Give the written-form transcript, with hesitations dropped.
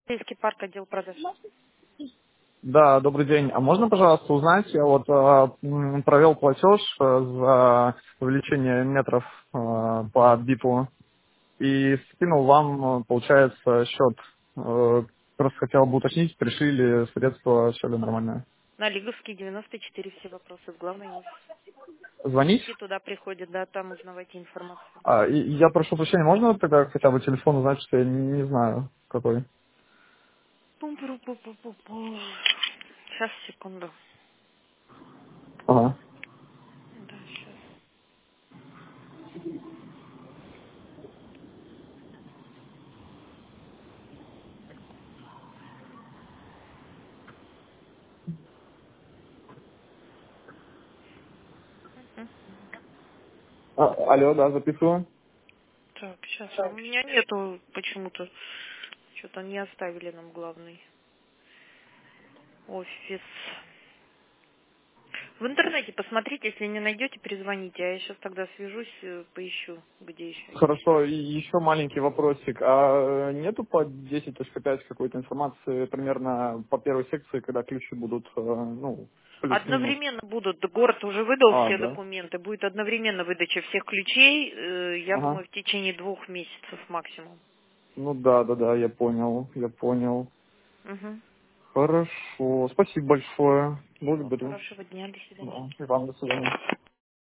Полицейский парк, отдел продаж. Да, добрый день. А можно, пожалуйста, узнать, я вот провел платеж за увеличение метров по БИПу и скинул вам, получается, счет. Просто хотел бы уточнить, пришли ли средства, все ли нормально. На Лиговский 94 все вопросы в главный офис. Звонить? Все туда приходят, да, там узнавайте информацию. И я прошу прощения, можно тогда хотя бы телефон узнать, что я не знаю, какой? Пум-пу-пу-пу-пу-пу. Сейчас, секунду. Ага. Да, сейчас. Алло, да, записываю. Так, сейчас. А у меня нету почему-то. Что-то не оставили нам главный офис. В интернете посмотрите, если не найдете, перезвоните. А я сейчас тогда свяжусь, поищу, где еще есть. Хорошо, и еще маленький вопросик. А нету по 10.5 какой-то информации примерно по первой секции, когда ключи будут, ну, плюс-минус? Одновременно будут, город уже выдал А, все да? документы, будет одновременно выдача всех ключей, я Ага. думаю, в течение 2 месяцев максимум. Ну да, да, да, я понял, я понял. Угу. Хорошо, спасибо большое. Всего Благодарю. хорошего дня, до свидания. Да, и вам до свидания.